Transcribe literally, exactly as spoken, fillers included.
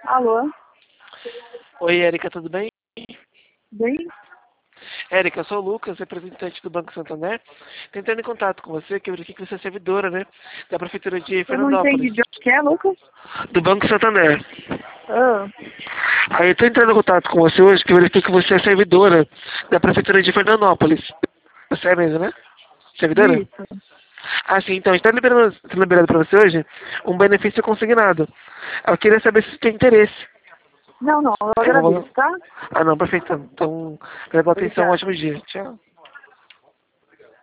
Alô? Oi, Érica, tudo bem? Bem? Érica, eu sou o Lucas, representante do Banco Santander. Tô entrando em contato com você, que eu verifiquei que você é servidora, né? Da Prefeitura de Eu não entendi Fernandópolis, de onde que é, Lucas? do Banco Santander. Ah, Aí eu tô entrando em contato com você hoje, que eu verifiquei que você é servidora da Prefeitura de Fernandópolis. Você é mesmo, né? Servidora? isso. Ah, sim, então, a gente tá liberando, tá liberando pra você hoje um benefício consignado. Eu queria saber se você tem interesse. Não, não, eu Eu vou... agradeço, tá? Ah, não, perfeito. Então, pela atenção, um Obrigada. ótimo dia. Tchau.